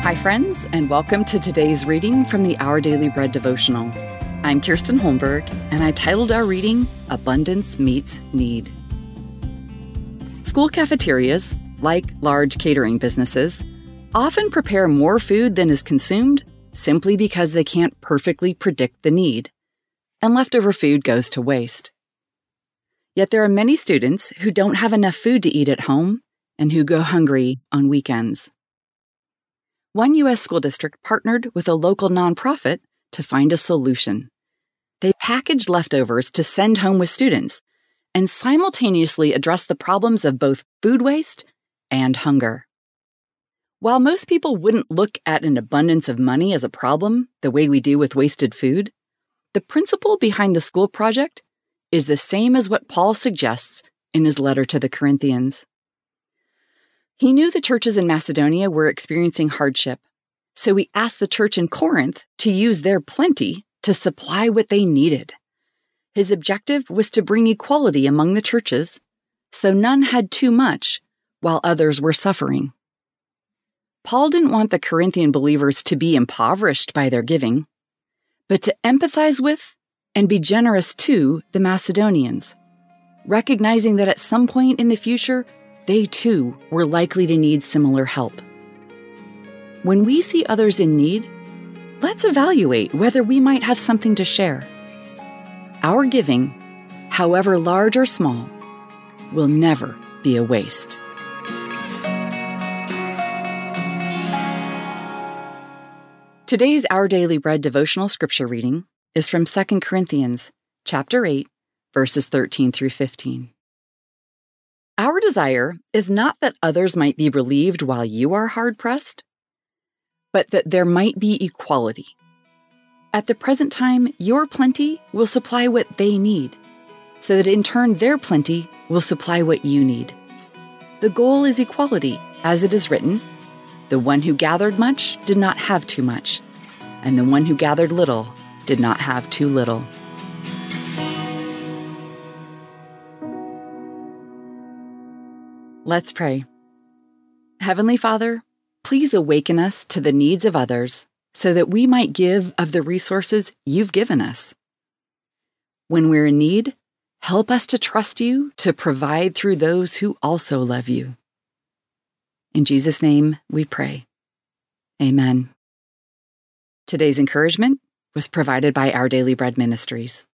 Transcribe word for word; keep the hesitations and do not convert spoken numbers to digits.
Hi, friends, and welcome to today's reading from the Our Daily Bread devotional. I'm Kirsten Holmberg, and I titled our reading, Abundance Meets Need. School cafeterias, like large catering businesses, often prepare more food than is consumed simply because they can't perfectly predict the need, and leftover food goes to waste. Yet there are many students who don't have enough food to eat at home and who go hungry on weekends. One U S school district partnered with a local nonprofit to find a solution. They packaged leftovers to send home with students and simultaneously address the problems of both food waste and hunger. While most people wouldn't look at an abundance of money as a problem the way we do with wasted food, the principle behind the school project is the same as what Paul suggests in his letter to the Corinthians. He knew the churches in Macedonia were experiencing hardship, so he asked the church in Corinth to use their plenty to supply what they needed. His objective was to bring equality among the churches, so none had too much while others were suffering. Paul didn't want the Corinthian believers to be impoverished by their giving, but to empathize with and be generous to the Macedonians, recognizing that at some point in the future, they too were likely to need similar help. When we see others in need, let's evaluate whether we might have something to share. Our giving, however large or small, will never be a waste. Today's Our Daily Bread devotional scripture reading is from Second Corinthians chapter eight, verses thirteen through fifteen. Our desire is not that others might be relieved while you are hard-pressed, but that there might be equality. At the present time, your plenty will supply what they need, so that in turn their plenty will supply what you need. The goal is equality, as it is written, "The one who gathered much did not have too much, and the one who gathered little did not have too little." Let's pray. Heavenly Father, please awaken us to the needs of others so that we might give of the resources you've given us. When we're in need, help us to trust you to provide through those who also love you. In Jesus' name we pray. Amen. Today's encouragement was provided by Our Daily Bread Ministries.